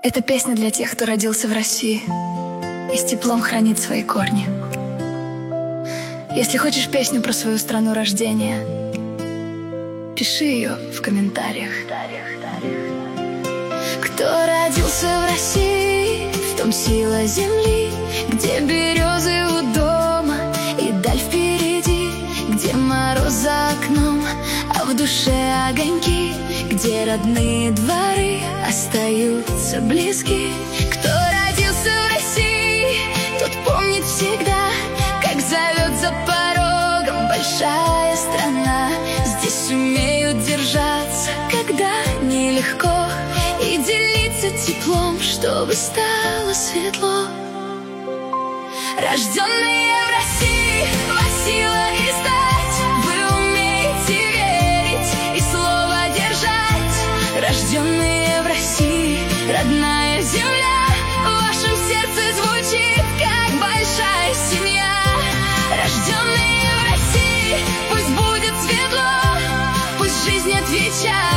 Эта песня для тех, кто родился в России и с теплом хранит свои корни. Если хочешь песню про свою страну рождения, пиши ее в комментариях. Кто родился в России, в том сила земли, где березы у дома и даль впереди, где мороз за окном, а в душе огоньки, где родные дворы остаются близки. Кто родился в России, тот помнит всегда, как зовет за порогом большая страна. Здесь умеют держаться, когда нелегко, и делиться теплом, чтобы стало светло. Рожденные в России, во сила и стать, вы умеете верить и слово держать. Рожденные в России, родная земля, в вашем сердце звучит, как большая семья. Рожденные в России, пусть будет светло, пусть жизнь отвечает.